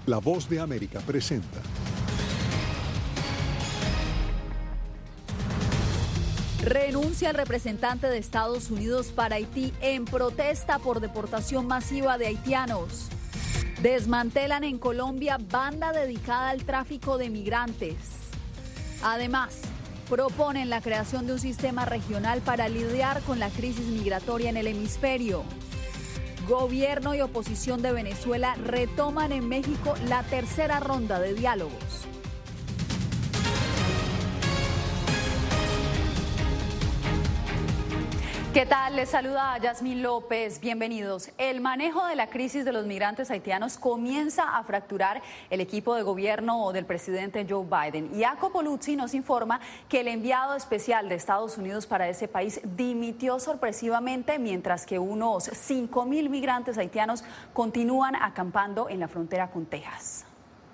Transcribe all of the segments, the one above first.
La Voz de América presenta. Renuncia el representante de Estados Unidos para Haití en protesta por deportación masiva de haitianos. Desmantelan en Colombia banda dedicada al tráfico de migrantes. Además, proponen la creación de un sistema regional para lidiar con la crisis migratoria en el hemisferio. Gobierno y oposición de Venezuela retoman en México la tercera ronda de diálogos. ¿Qué tal? Les saluda Yasmín López. Bienvenidos. El manejo de la crisis de los migrantes haitianos comienza a fracturar el equipo de gobierno del presidente Joe Biden. Jacopo Luzzi nos informa que el enviado especial de Estados Unidos para ese país dimitió sorpresivamente, mientras que unos 5.000 migrantes haitianos continúan acampando en la frontera con Texas.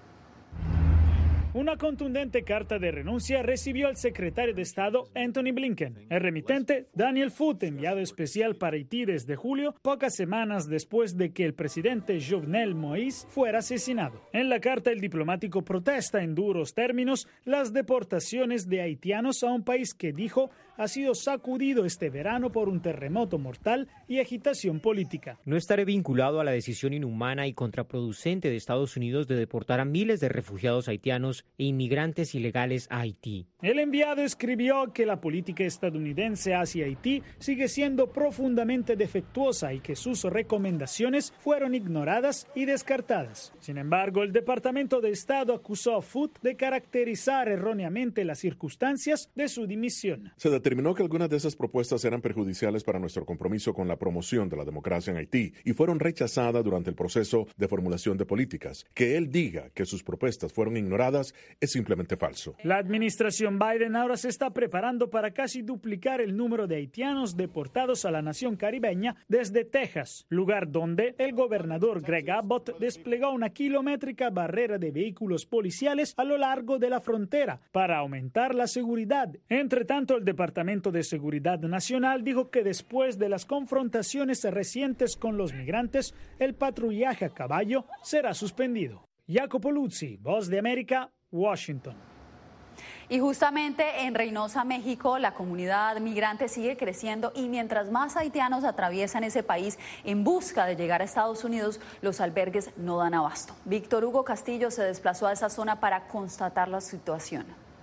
Una contundente carta de renuncia recibió el secretario de Estado Antony Blinken. El remitente, Daniel Foote, enviado especial para Haití desde julio, pocas semanas después de que el presidente Jovenel Moïse fuera asesinado. En la carta, el diplomático protesta en duros términos las deportaciones de haitianos a un país que dijo ha sido sacudido este verano por un terremoto mortal y agitación política. No estaré vinculado a la decisión inhumana y contraproducente de Estados Unidos de deportar a miles de refugiados haitianos e inmigrantes ilegales a Haití. El enviado escribió que la política estadounidense hacia Haití sigue siendo profundamente defectuosa y que sus recomendaciones fueron ignoradas y descartadas. Sin embargo, el Departamento de Estado acusó a Foote de caracterizar erróneamente las circunstancias de su dimisión. Se determinó que algunas de esas propuestas eran perjudiciales para nuestro compromiso con la promoción de la democracia en Haití y fueron rechazadas durante el proceso de formulación de políticas. Que él diga que sus propuestas fueron ignoradas es simplemente falso. La administración Biden ahora se está preparando para casi duplicar el número de haitianos deportados a la nación caribeña desde Texas, lugar donde el gobernador Greg Abbott desplegó una kilométrica barrera de vehículos policiales a lo largo de la frontera para aumentar la seguridad. Entre tanto, el Departamento de Seguridad Nacional dijo que después de las confrontaciones recientes con los migrantes, el patrullaje a caballo será suspendido. Jacopo Luzzi, Voz de América, Washington. Y justamente en Reynosa, México, la comunidad migrante sigue creciendo y mientras más haitianos atraviesan ese país en busca de llegar a Estados Unidos, los albergues no dan abasto. Víctor Hugo Castillo se desplazó a esa zona para constatar la situación.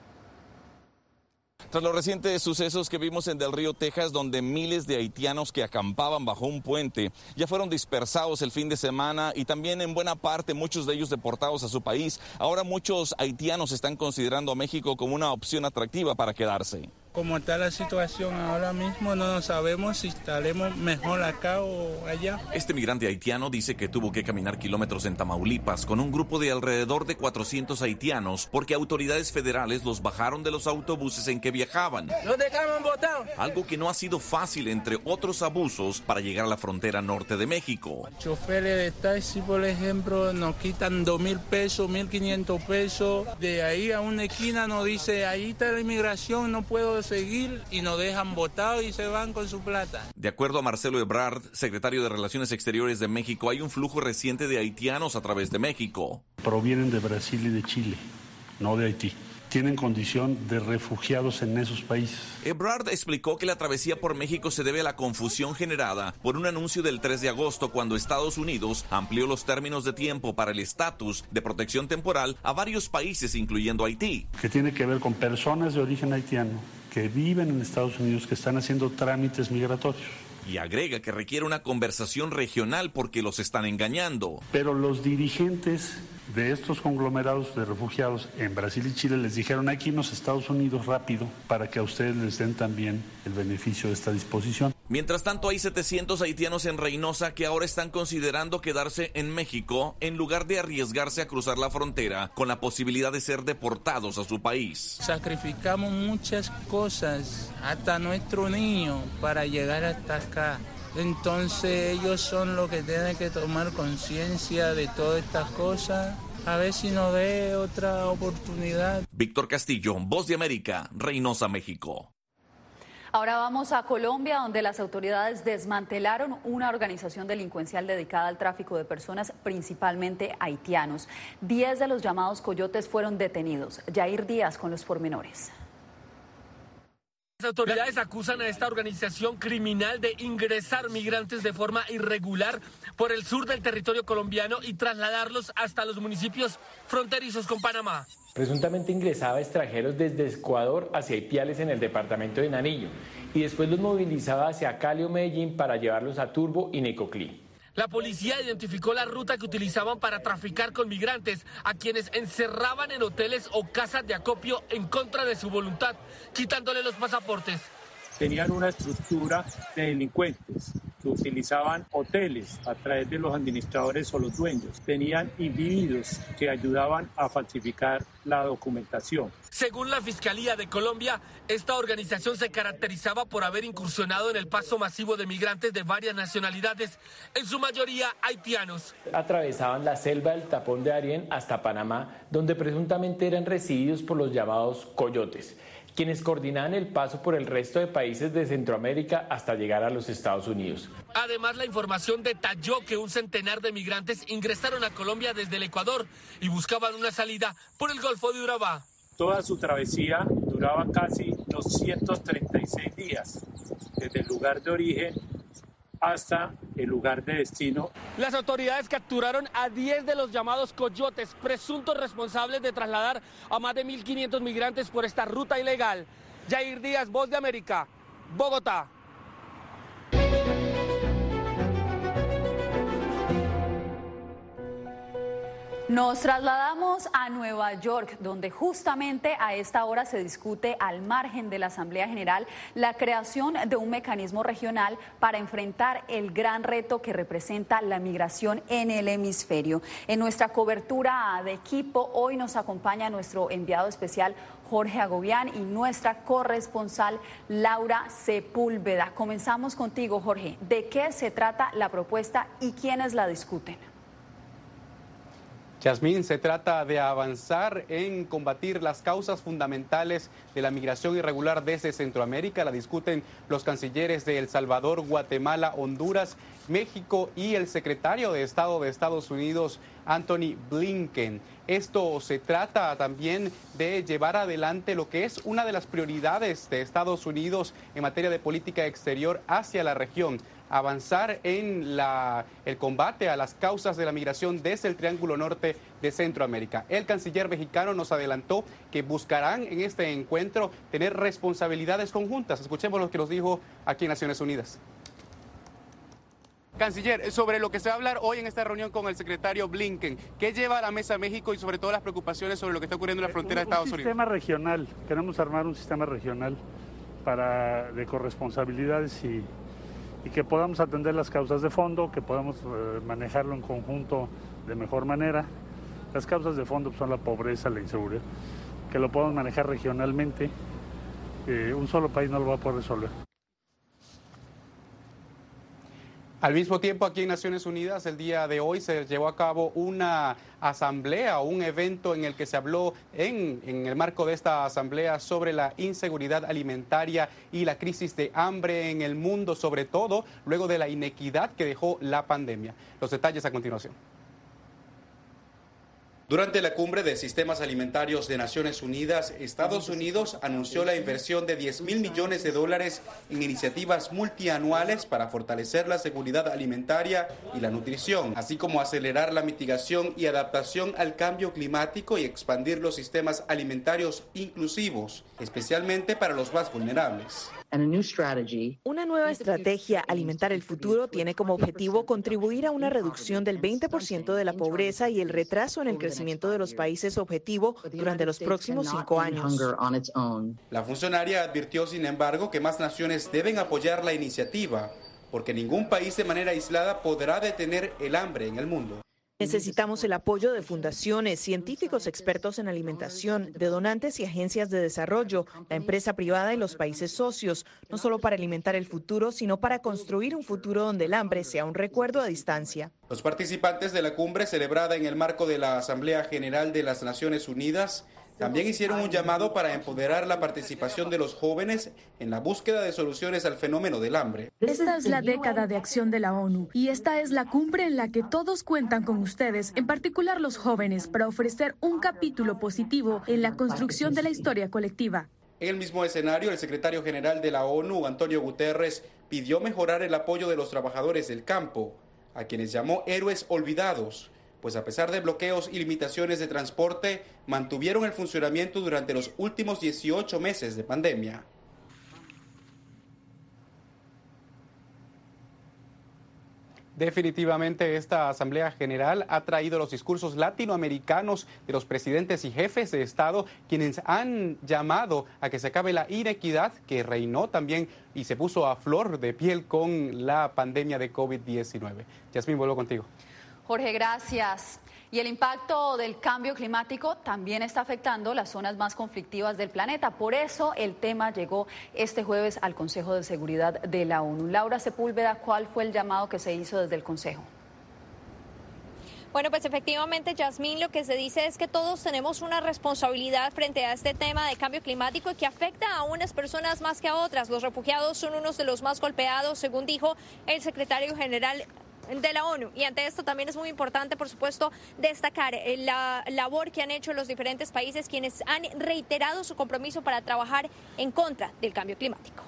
Tras los recientes sucesos que vimos en Del Río, Texas, donde miles de haitianos que acampaban bajo un puente ya fueron dispersados el fin de semana y también en buena parte muchos de ellos deportados a su país, ahora muchos haitianos están considerando a México como una opción atractiva para quedarse. Como está la situación ahora mismo, no sabemos si estaremos mejor acá o allá. Este migrante haitiano dice que tuvo que caminar kilómetros en Tamaulipas con un grupo de alrededor de 400 haitianos porque autoridades federales los bajaron de los autobuses en que viajaban. ¡Los dejaron botados! Algo que no ha sido fácil, entre otros abusos, para llegar a la frontera norte de México. Choferes de taxi, por ejemplo, nos quitan 2,000 pesos, 1,500 pesos. De ahí a una esquina nos dice, ahí está la inmigración, no puedo seguir, y nos dejan botados y se van con su plata. De acuerdo a Marcelo Ebrard, secretario de Relaciones Exteriores de México, hay un flujo reciente de haitianos a través de México. Provienen de Brasil y de Chile, no de Haití. Tienen condición de refugiados en esos países. Ebrard explicó que la travesía por México se debe a la confusión generada por un anuncio del 3 de agosto cuando Estados Unidos amplió los términos de tiempo para el estatus de protección temporal a varios países, incluyendo Haití. Que tiene que ver con personas de origen haitiano que viven en Estados Unidos, que están haciendo trámites migratorios. Y agrega que requiere una conversación regional porque los están engañando. Pero los dirigentes de estos conglomerados de refugiados en Brasil y Chile les dijeron aquí en los Estados Unidos rápido para que a ustedes les den también el beneficio de esta disposición. Mientras tanto, hay 700 haitianos en Reynosa que ahora están considerando quedarse en México en lugar de arriesgarse a cruzar la frontera con la posibilidad de ser deportados a su país. Sacrificamos muchas cosas, hasta nuestro niño, para llegar hasta acá. Entonces ellos son los que tienen que tomar conciencia de todas estas cosas. A ver si nos ve otra oportunidad. Víctor Castillo, Voz de América, Reynosa, México. Ahora vamos a Colombia, donde las autoridades desmantelaron una organización delincuencial dedicada al tráfico de personas, principalmente haitianos. 10 de los llamados coyotes fueron detenidos. Yair Díaz con los pormenores. Las autoridades acusan a esta organización criminal de ingresar migrantes de forma irregular por el sur del territorio colombiano y trasladarlos hasta los municipios fronterizos con Panamá. Presuntamente ingresaba extranjeros desde Ecuador hacia Ipiales en el departamento de Nariño y después los movilizaba hacia Cali o Medellín para llevarlos a Turbo y Necoclí. La policía identificó la ruta que utilizaban para traficar con migrantes, a quienes encerraban en hoteles o casas de acopio en contra de su voluntad, quitándole los pasaportes. Tenían una estructura de delincuentes que utilizaban hoteles a través de los administradores o los dueños. Tenían individuos que ayudaban a falsificar la documentación. Según la Fiscalía de Colombia, esta organización se caracterizaba por haber incursionado en el paso masivo de migrantes de varias nacionalidades, en su mayoría haitianos. Atravesaban la selva del Tapón de Darién hasta Panamá, donde presuntamente eran recibidos por los llamados coyotes, quienes coordinaban el paso por el resto de países de Centroamérica hasta llegar a los Estados Unidos. Además, la información detalló que un centenar de migrantes ingresaron a Colombia desde el Ecuador y buscaban una salida por el Golfo de Urabá. Toda su travesía duraba casi 236 días, desde el lugar de origen hasta el lugar de destino. Las autoridades capturaron a 10 de los llamados coyotes, presuntos responsables de trasladar a más de 1.500 migrantes por esta ruta ilegal. Yair Díaz, Voz de América, Bogotá. Nos trasladamos a Nueva York, donde justamente a esta hora se discute al margen de la Asamblea General la creación de un mecanismo regional para enfrentar el gran reto que representa la migración en el hemisferio. En nuestra cobertura de equipo hoy nos acompaña nuestro enviado especial Jorge Agobián y nuestra corresponsal Laura Sepúlveda. Comenzamos contigo, Jorge. ¿De qué se trata la propuesta y quiénes la discuten? Yasmín, se trata de avanzar en combatir las causas fundamentales de la migración irregular desde Centroamérica. La discuten los cancilleres de El Salvador, Guatemala, Honduras, México y el secretario de Estado de Estados Unidos, Anthony Blinken. Esto se trata también de llevar adelante lo que es una de las prioridades de Estados Unidos en materia de política exterior hacia la región. Avanzar en el combate a las causas de la migración desde el Triángulo Norte de Centroamérica. El canciller mexicano nos adelantó que buscarán en este encuentro tener responsabilidades conjuntas. Escuchemos lo que nos dijo aquí en Naciones Unidas. Canciller, sobre lo que se va a hablar hoy en esta reunión con el secretario Blinken, ¿qué lleva a la mesa México y sobre todo las preocupaciones sobre lo que está ocurriendo en la frontera de Estados Unidos? Un sistema regional, queremos armar un sistema regional de corresponsabilidades y que podamos atender las causas de fondo, que podamos manejarlo en conjunto de mejor manera. Las causas de fondo son la pobreza, la inseguridad, que lo podamos manejar regionalmente. Un solo país no lo va a poder resolver. Al mismo tiempo, aquí en Naciones Unidas, el día de hoy se llevó a cabo una asamblea, un evento en el que se habló en el marco de esta asamblea sobre la inseguridad alimentaria y la crisis de hambre en el mundo, sobre todo luego de la inequidad que dejó la pandemia. Los detalles a continuación. Durante la cumbre de sistemas alimentarios de Naciones Unidas, Estados Unidos anunció la inversión de $10.000 millones en iniciativas multianuales para fortalecer la seguridad alimentaria y la nutrición, así como acelerar la mitigación y adaptación al cambio climático y expandir los sistemas alimentarios inclusivos, especialmente para los más vulnerables. Una nueva estrategia Alimentar el Futuro tiene como objetivo contribuir a una reducción del 20% de la pobreza y el retraso en el crecimiento de los países objetivo durante los próximos 5 años. La funcionaria advirtió, sin embargo, que más naciones deben apoyar la iniciativa, porque ningún país de manera aislada podrá detener el hambre en el mundo. Necesitamos el apoyo de fundaciones, científicos expertos en alimentación, de donantes y agencias de desarrollo, la empresa privada y los países socios, no solo para alimentar el futuro, sino para construir un futuro donde el hambre sea un recuerdo a distancia. Los participantes de la cumbre, celebrada en el marco de la Asamblea General de las Naciones Unidas, También hicieron un llamado para empoderar la participación de los jóvenes en la búsqueda de soluciones al fenómeno del hambre. Esta es la década de acción de la ONU y esta es la cumbre en la que todos cuentan con ustedes, en particular los jóvenes, para ofrecer un capítulo positivo en la construcción de la historia colectiva. En el mismo escenario, el secretario general de la ONU, Antonio Guterres, pidió mejorar el apoyo de los trabajadores del campo, a quienes llamó héroes olvidados, pues a pesar de bloqueos y limitaciones de transporte, mantuvieron el funcionamiento durante los últimos 18 meses de pandemia. Definitivamente esta Asamblea General ha traído los discursos latinoamericanos de los presidentes y jefes de Estado, quienes han llamado a que se acabe la inequidad que reinó también y se puso a flor de piel con la pandemia de COVID-19. Yasmín, vuelvo contigo. Jorge, gracias. Y el impacto del cambio climático también está afectando las zonas más conflictivas del planeta. Por eso el tema llegó este jueves al Consejo de Seguridad de la ONU. Laura Sepúlveda, ¿cuál fue el llamado que se hizo desde el Consejo? Bueno, pues efectivamente, Yasmín, lo que se dice es que todos tenemos una responsabilidad frente a este tema de cambio climático y que afecta a unas personas más que a otras. Los refugiados son unos de los más golpeados, según dijo el secretario general de la ONU. Y ante esto también es muy importante, por supuesto, destacar la labor que han hecho los diferentes países, quienes han reiterado su compromiso para trabajar en contra del cambio climático.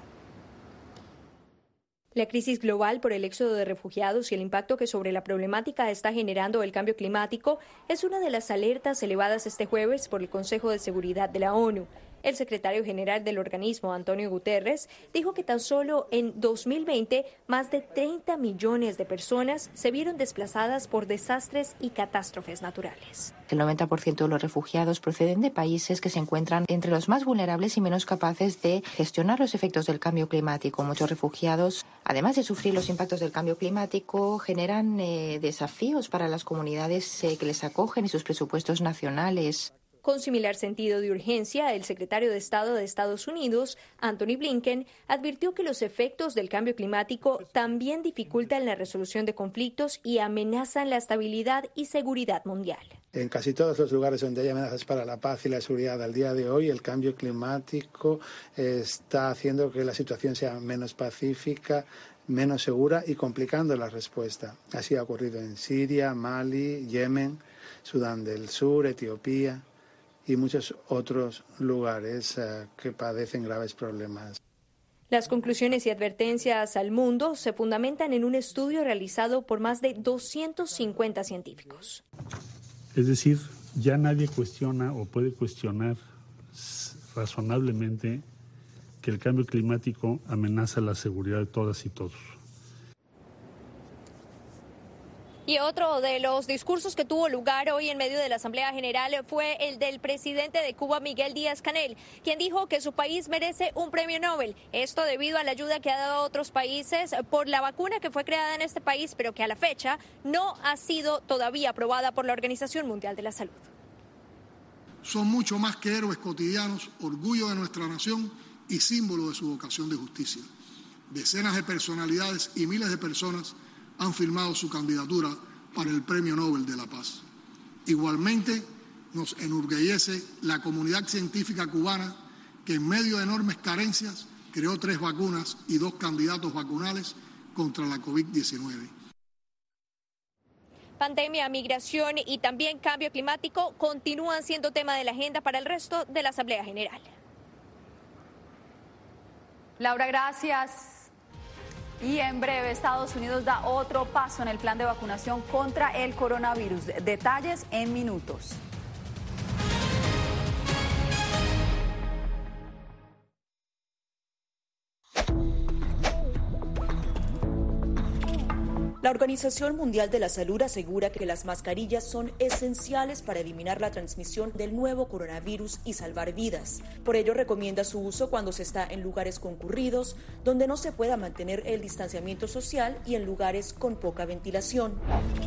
La crisis global por el éxodo de refugiados y el impacto que sobre la problemática está generando el cambio climático es una de las alertas elevadas este jueves por el Consejo de Seguridad de la ONU. El secretario general del organismo, Antonio Guterres, dijo que tan solo en 2020 más de 30 millones de personas se vieron desplazadas por desastres y catástrofes naturales. El 90% de los refugiados proceden de países que se encuentran entre los más vulnerables y menos capaces de gestionar los efectos del cambio climático. Muchos refugiados, además de sufrir los impactos del cambio climático, generan desafíos para las comunidades que les acogen y sus presupuestos nacionales. Con similar sentido de urgencia, el secretario de Estado de Estados Unidos, Anthony Blinken, advirtió que los efectos del cambio climático también dificultan la resolución de conflictos y amenazan la estabilidad y seguridad mundial. En casi todos los lugares donde hay amenazas para la paz y la seguridad al día de hoy, el cambio climático está haciendo que la situación sea menos pacífica, menos segura y complicando la respuesta. Así ha ocurrido en Siria, Mali, Yemen, Sudán del Sur, Etiopía y muchos otros lugares que padecen graves problemas. Las conclusiones y advertencias al mundo se fundamentan en un estudio realizado por más de 250 científicos. Es decir, ya nadie cuestiona o puede cuestionar razonablemente que el cambio climático amenaza la seguridad de todas y todos. Y otro de los discursos que tuvo lugar hoy en medio de la Asamblea General fue el del presidente de Cuba, Miguel Díaz-Canel, quien dijo que su país merece un premio Nobel. Esto debido a la ayuda que ha dado a otros países por la vacuna que fue creada en este país, pero que a la fecha no ha sido todavía aprobada por la Organización Mundial de la Salud. Son mucho más que héroes cotidianos, orgullo de nuestra nación y símbolo de su vocación de justicia. Decenas de personalidades y miles de personas han firmado su candidatura para el Premio Nobel de la Paz. Igualmente, nos enorgullece la comunidad científica cubana que en medio de enormes carencias creó 3 vacunas y 2 candidatos vacunales contra la COVID-19. Pandemia, migración y también cambio climático continúan siendo tema de la agenda para el resto de la Asamblea General. Laura, gracias. Y en breve, Estados Unidos da otro paso en el plan de vacunación contra el coronavirus. Detalles en minutos. La Organización Mundial de la Salud asegura que las mascarillas son esenciales para eliminar la transmisión del nuevo coronavirus y salvar vidas. Por ello, recomienda su uso cuando se está en lugares concurridos, donde no se pueda mantener el distanciamiento social y en lugares con poca ventilación.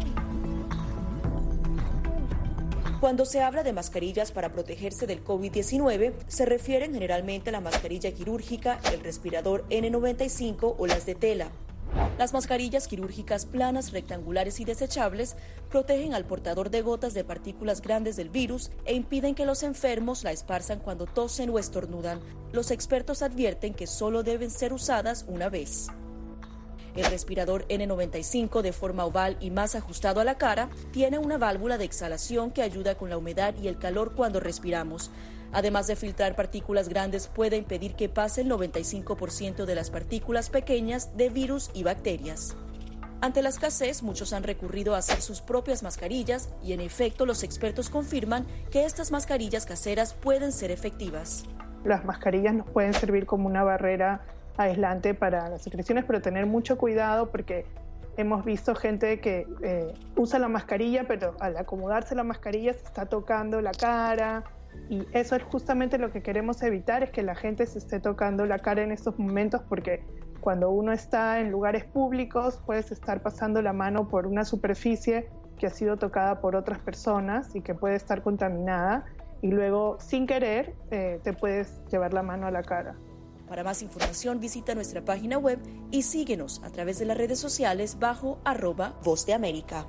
Cuando se habla de mascarillas para protegerse del COVID-19, se refieren generalmente a la mascarilla quirúrgica, el respirador N95 o las de tela. Las mascarillas quirúrgicas planas, rectangulares y desechables protegen al portador de gotas de partículas grandes del virus e impiden que los enfermos la esparzan cuando tosen o estornudan. Los expertos advierten que solo deben ser usadas una vez. El respirador N95 de forma oval y más ajustado a la cara tiene una válvula de exhalación que ayuda con la humedad y el calor cuando respiramos. Además de filtrar partículas grandes, puede impedir que pase el 95% de las partículas pequeñas de virus y bacterias. Ante la escasez, muchos han recurrido a hacer sus propias mascarillas y, en efecto, los expertos confirman que estas mascarillas caseras pueden ser efectivas. Las mascarillas nos pueden servir como una barrera aislante para las secreciones, pero tener mucho cuidado porque hemos visto gente que usa la mascarilla, pero al acomodarse la mascarilla se está tocando la cara, y eso es justamente lo que queremos evitar, es que la gente se esté tocando la cara en estos momentos, porque cuando uno está en lugares públicos puedes estar pasando la mano por una superficie que ha sido tocada por otras personas y que puede estar contaminada, y luego sin querer te puedes llevar la mano a la cara. Para más información visita nuestra página web y síguenos a través de las redes sociales bajo @Voz de América.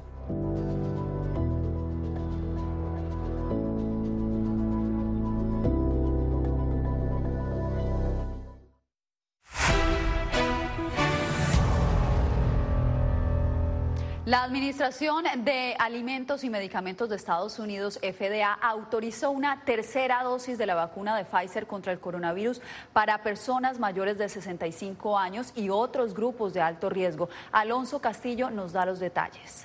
La Administración de Alimentos y Medicamentos de Estados Unidos, FDA, autorizó una tercera dosis de la vacuna de Pfizer contra el coronavirus para personas mayores de 65 años y otros grupos de alto riesgo. Alonso Castillo nos da los detalles.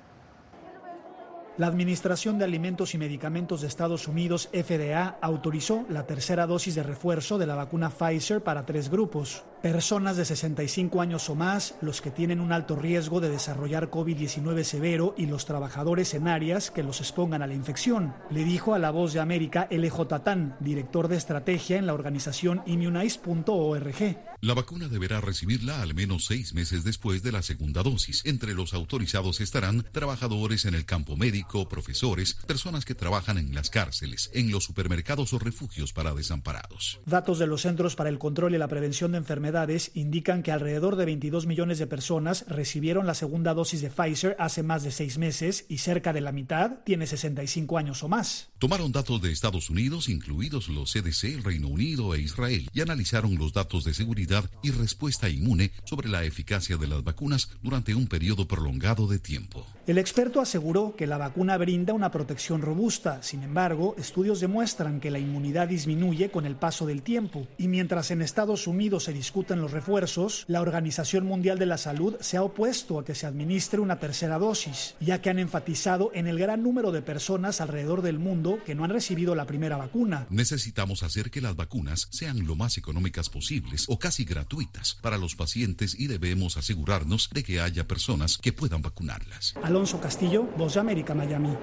La Administración de Alimentos y Medicamentos de Estados Unidos, FDA, autorizó la tercera dosis de refuerzo de la vacuna Pfizer para 3 grupos: personas de 65 años o más, los que tienen un alto riesgo de desarrollar COVID-19 severo y los trabajadores en áreas que los expongan a la infección, le dijo a La Voz de América LJ Tan, director de estrategia en la organización Immunize.org. La vacuna deberá recibirla al menos 6 meses después de la segunda dosis. Entre los autorizados estarán trabajadores en el campo médico, profesores, personas que trabajan en las cárceles, en los supermercados o refugios para desamparados. Datos de los Centros para el Control y la Prevención de Enfermedades indican que alrededor de 22 millones de personas recibieron la segunda dosis de Pfizer hace más de 6 meses y cerca de la mitad tiene 65 años o más. Tomaron datos de Estados Unidos, incluidos los CDC, Reino Unido e Israel, y analizaron los datos de seguridad y respuesta inmune sobre la eficacia de las vacunas durante un periodo prolongado de tiempo. El experto aseguró que la vacuna brinda una protección robusta. Sin embargo, estudios demuestran que la inmunidad disminuye con el paso del tiempo. Y mientras en Estados Unidos se discuten los refuerzos, la Organización Mundial de la Salud se ha opuesto a que se administre una tercera dosis, ya que han enfatizado en el gran número de personas alrededor del mundo que no han recibido la primera vacuna. Necesitamos hacer que las vacunas sean lo más económicas posibles o casi gratuitas para los pacientes y debemos asegurarnos de que haya personas que puedan vacunarlas. Alonso Castillo, Voz de América, Miami.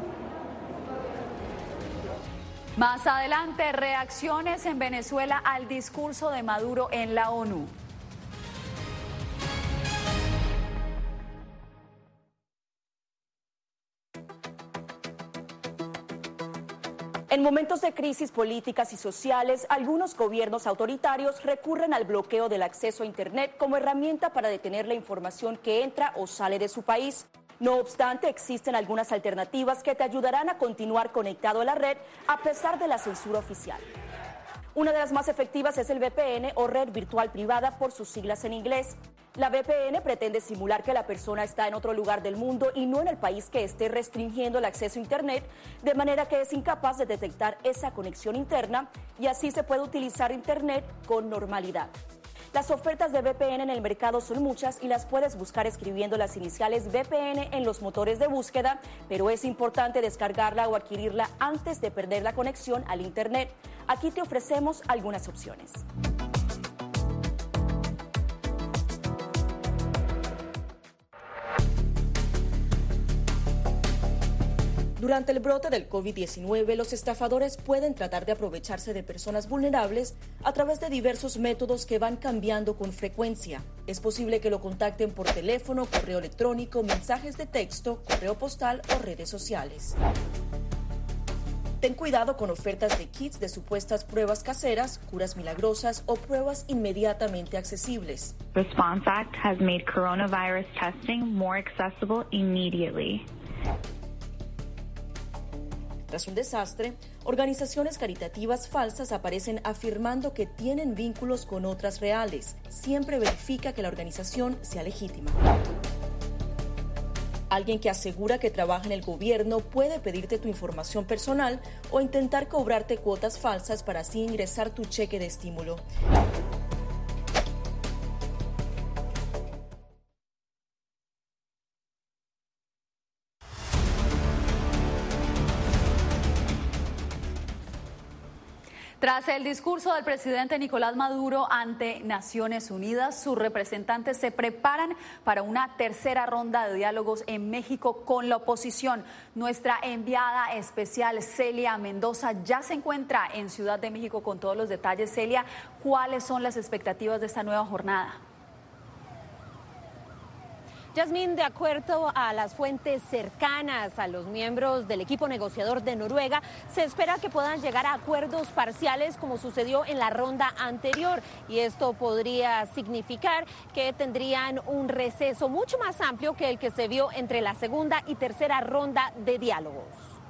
Más adelante, reacciones en Venezuela al discurso de Maduro en la ONU. En momentos de crisis políticas y sociales, algunos gobiernos autoritarios recurren al bloqueo del acceso a Internet como herramienta para detener la información que entra o sale de su país. No obstante, existen algunas alternativas que te ayudarán a continuar conectado a la red a pesar de la censura oficial. Una de las más efectivas es el VPN o red virtual privada por sus siglas en inglés. La VPN pretende simular que la persona está en otro lugar del mundo y no en el país que esté restringiendo el acceso a Internet, de manera que es incapaz de detectar esa conexión interna y así se puede utilizar Internet con normalidad. Las ofertas de VPN en el mercado son muchas y las puedes buscar escribiendo las iniciales VPN en los motores de búsqueda, pero es importante descargarla o adquirirla antes de perder la conexión al Internet. Aquí te ofrecemos algunas opciones. Durante el brote del COVID-19, los estafadores pueden tratar de aprovecharse de personas vulnerables a través de diversos métodos que van cambiando con frecuencia. Es posible que lo contacten por teléfono, correo electrónico, mensajes de texto, correo postal o redes sociales. Ten cuidado con ofertas de kits de supuestas pruebas caseras, curas milagrosas o pruebas inmediatamente accesibles. Response Act has made coronavirus testing more accessible immediately. Tras un desastre, organizaciones caritativas falsas aparecen afirmando que tienen vínculos con otras reales. Siempre verifica que la organización sea legítima. Alguien que asegura que trabaja en el gobierno puede pedirte tu información personal o intentar cobrarte cuotas falsas para así ingresar tu cheque de estímulo. Tras el discurso del presidente Nicolás Maduro ante Naciones Unidas, sus representantes se preparan para una tercera ronda de diálogos en México con la oposición. Nuestra enviada especial Celia Mendoza ya se encuentra en Ciudad de México con todos los detalles. Celia, ¿cuáles son las expectativas de esta nueva jornada? Yasmín, de acuerdo a las fuentes cercanas a los miembros del equipo negociador de Noruega, se espera que puedan llegar a acuerdos parciales como sucedió en la ronda anterior, y esto podría significar que tendrían un receso mucho más amplio que el que se vio entre la segunda y tercera ronda de diálogos.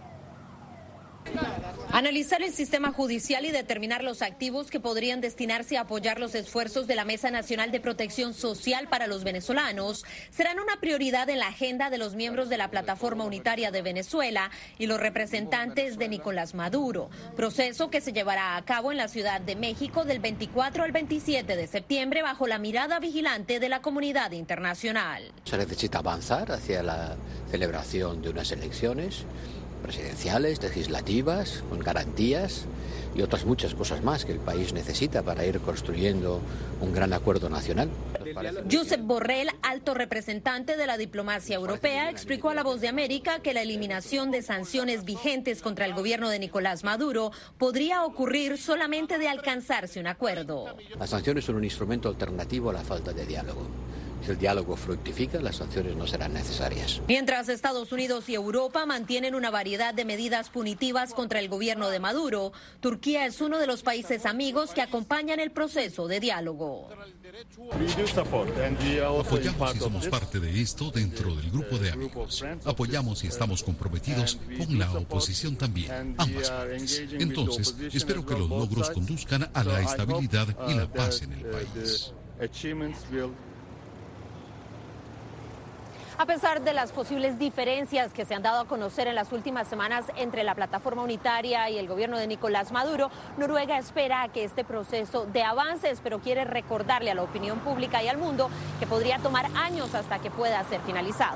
Analizar el sistema judicial y determinar los activos que podrían destinarse a apoyar los esfuerzos de la Mesa Nacional de Protección Social para los venezolanos serán una prioridad en la agenda de los miembros de la Plataforma Unitaria de Venezuela y los representantes de Nicolás Maduro, proceso que se llevará a cabo en la Ciudad de México del 24 al 27 de septiembre bajo la mirada vigilante de la comunidad internacional. Se necesita avanzar hacia la celebración de unas elecciones presidenciales, legislativas, con garantías y otras muchas cosas más que el país necesita para ir construyendo un gran acuerdo nacional. Josep Borrell, alto representante de la diplomacia europea, explicó a La Voz de América que la eliminación de sanciones vigentes contra el gobierno de Nicolás Maduro podría ocurrir solamente de alcanzarse un acuerdo. Las sanciones son un instrumento alternativo a la falta de diálogo. Si el diálogo fructifica, las sanciones no serán necesarias. Mientras Estados Unidos y Europa mantienen una variedad de medidas punitivas contra el gobierno de Maduro, Turquía es uno de los países amigos que acompañan el proceso de diálogo. Apoyamos y somos parte de esto dentro del grupo de amigos. Apoyamos y estamos comprometidos con la oposición también, ambas partes. Entonces, espero que los logros conduzcan a la estabilidad y la paz en el país. A pesar de las posibles diferencias que se han dado a conocer en las últimas semanas entre la Plataforma Unitaria y el gobierno de Nicolás Maduro, Noruega espera que este proceso de avances, pero quiere recordarle a la opinión pública y al mundo que podría tomar años hasta que pueda ser finalizado.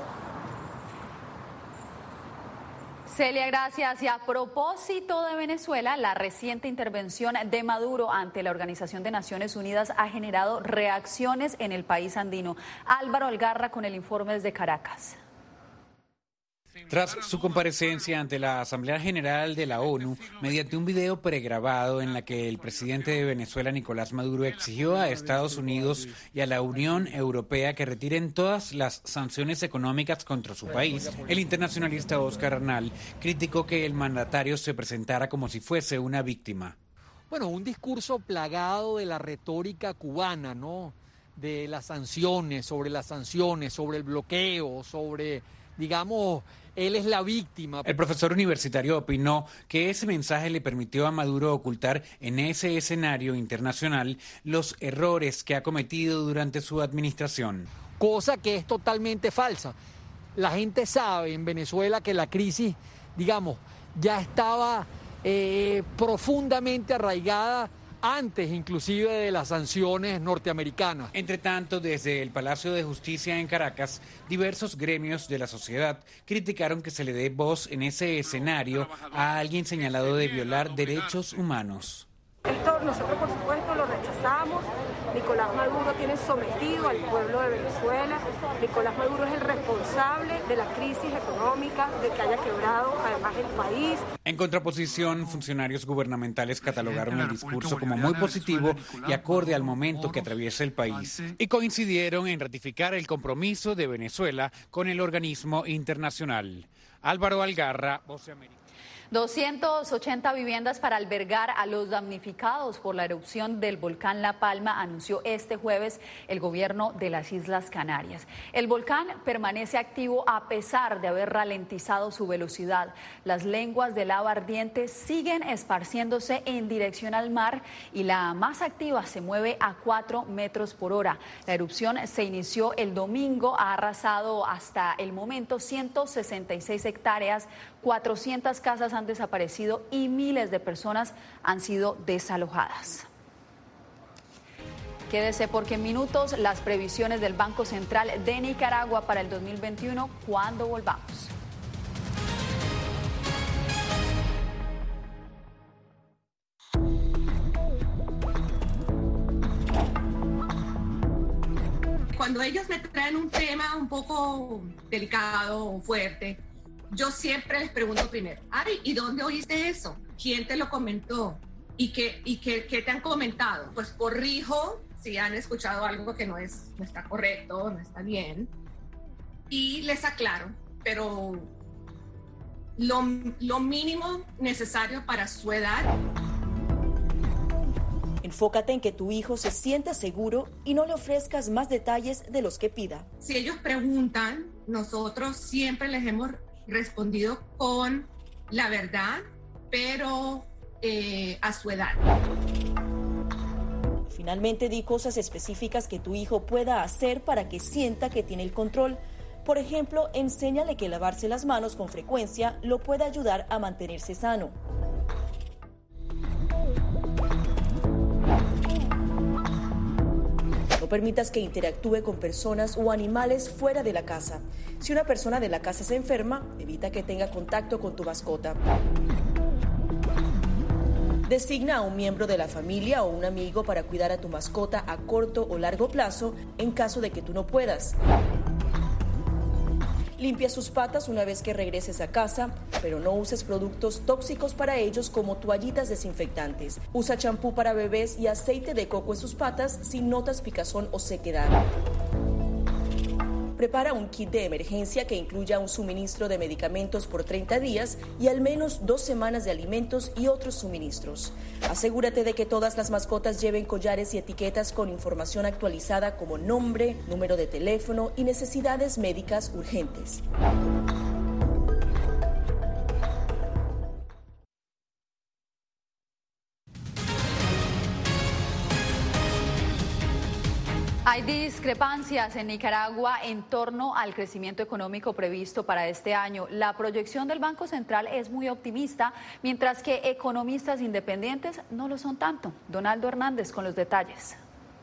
Celia, gracias. Y a propósito de Venezuela, la reciente intervención de Maduro ante la Organización de Naciones Unidas ha generado reacciones en el país andino. Álvaro Algarra con el informe desde Caracas. Tras su comparecencia ante la Asamblea General de la ONU, mediante un video pregrabado en la que el presidente de Venezuela, Nicolás Maduro, exigió a Estados Unidos y a la Unión Europea que retiren todas las sanciones económicas contra su país, el internacionalista Oscar Arnal criticó que el mandatario se presentara como si fuese una víctima. Bueno, un discurso plagado de la retórica cubana, ¿no? De las sanciones, sobre el bloqueo, sobre, digamos, él es la víctima. El profesor universitario opinó que ese mensaje le permitió a Maduro ocultar en ese escenario internacional los errores que ha cometido durante su administración. Cosa que es totalmente falsa. La gente sabe en Venezuela que la crisis, digamos, ya estaba profundamente arraigada antes inclusive de las sanciones norteamericanas. Entre tanto, desde el Palacio de Justicia en Caracas, diversos gremios de la sociedad criticaron que se le dé voz en ese escenario a alguien señalado de violar derechos humanos. Esto nosotros por supuesto lo rechazamos. Nicolás Maduro tiene sometido al pueblo de Venezuela. Nicolás Maduro es el responsable de la crisis económica, de que haya quebrado además el país. En contraposición, funcionarios gubernamentales catalogaron el discurso como muy positivo y acorde al momento que atraviesa el país, y coincidieron en ratificar el compromiso de Venezuela con el organismo internacional. Álvaro Algarra, Voz de América. 280 viviendas para albergar a los damnificados por la erupción del volcán La Palma, anunció este jueves el gobierno de las Islas Canarias. El volcán permanece activo a pesar de haber ralentizado su velocidad. Las lenguas de lava ardiente siguen esparciéndose en dirección al mar y la más activa se mueve a 4 metros por hora. La erupción se inició el domingo, ha arrasado hasta el momento 166 hectáreas, 400 casas han desaparecido y miles de personas han sido desalojadas. Quédese porque en minutos las previsiones del Banco Central de Nicaragua para el 2021 cuando volvamos. Cuando ellos me traen un tema un poco delicado o fuerte, yo siempre les pregunto primero, ay, ¿y dónde oíste eso? ¿Quién te lo comentó? ¿Y qué te han comentado? Pues corrijo si han escuchado algo que no está correcto, no está bien, y les aclaro, pero lo mínimo necesario para su edad. Enfócate en que tu hijo se sienta seguro y no le ofrezcas más detalles de los que pida. Si ellos preguntan, nosotros siempre les hemos respondido con la verdad, pero a su edad. Finalmente, di cosas específicas que tu hijo pueda hacer para que sienta que tiene el control. Por ejemplo, enséñale que lavarse las manos con frecuencia lo puede ayudar a mantenerse sano. No permitas que interactúe con personas o animales fuera de la casa. Si una persona de la casa se enferma, evita que tenga contacto con tu mascota. Designa a un miembro de la familia o un amigo para cuidar a tu mascota a corto o largo plazo en caso de que tú no puedas. Limpia sus patas una vez que regreses a casa, pero no uses productos tóxicos para ellos como toallitas desinfectantes. Usa champú para bebés y aceite de coco en sus patas si notas picazón o sequedad. Prepara un kit de emergencia que incluya un suministro de medicamentos por 30 días y al menos 2 semanas de alimentos y otros suministros. Asegúrate de que todas las mascotas lleven collares y etiquetas con información actualizada como nombre, número de teléfono y necesidades médicas urgentes. Hay discrepancias en Nicaragua en torno al crecimiento económico previsto para este año. La proyección del Banco Central es muy optimista, mientras que economistas independientes no lo son tanto. Donaldo Hernández con los detalles.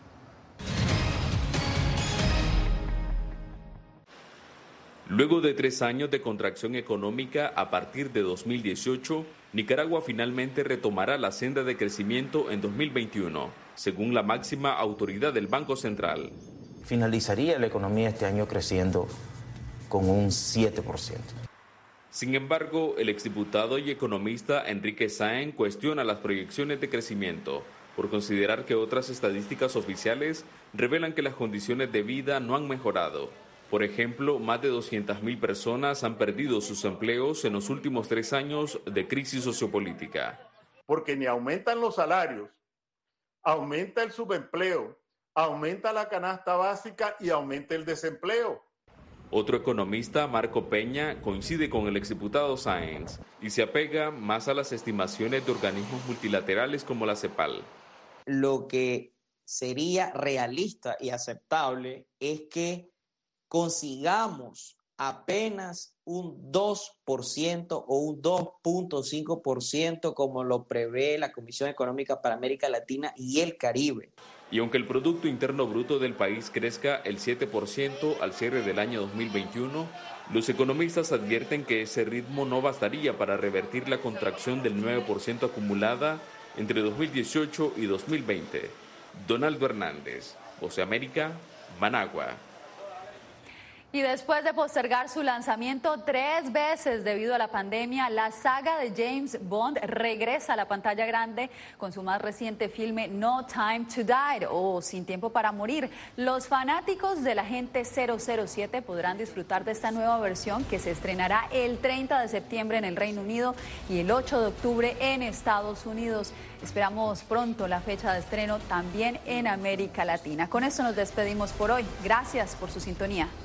Luego de 3 años de contracción económica a partir de 2018, Nicaragua finalmente retomará la senda de crecimiento en 2021, según la máxima autoridad del Banco Central. Finalizaría la economía este año creciendo con un 7%. Sin embargo, el exdiputado y economista Enrique Sáenz cuestiona las proyecciones de crecimiento por considerar que otras estadísticas oficiales revelan que las condiciones de vida no han mejorado. Por ejemplo, más de 200.000 personas han perdido sus empleos en los últimos 3 años de crisis sociopolítica. Porque ni aumentan los salarios, aumenta el subempleo, aumenta la canasta básica y aumenta el desempleo. Otro economista, Marco Peña, coincide con el exdiputado Sáenz y se apega más a las estimaciones de organismos multilaterales como la CEPAL. Lo que sería realista y aceptable es que consigamos apenas un 2% o un 2.5% como lo prevé la Comisión Económica para América Latina y el Caribe. Y aunque el Producto Interno Bruto del país crezca el 7% al cierre del año 2021, los economistas advierten que ese ritmo no bastaría para revertir la contracción del 9% acumulada entre 2018 y 2020. Donaldo Hernández, Voz de América, Managua. Y después de postergar su lanzamiento 3 veces debido a la pandemia, la saga de James Bond regresa a la pantalla grande con su más reciente filme No Time to Die o Sin Tiempo para Morir. Los fanáticos del Agente 007 podrán disfrutar de esta nueva versión que se estrenará el 30 de septiembre en el Reino Unido y el 8 de octubre en Estados Unidos. Esperamos pronto la fecha de estreno también en América Latina. Con esto nos despedimos por hoy. Gracias por su sintonía.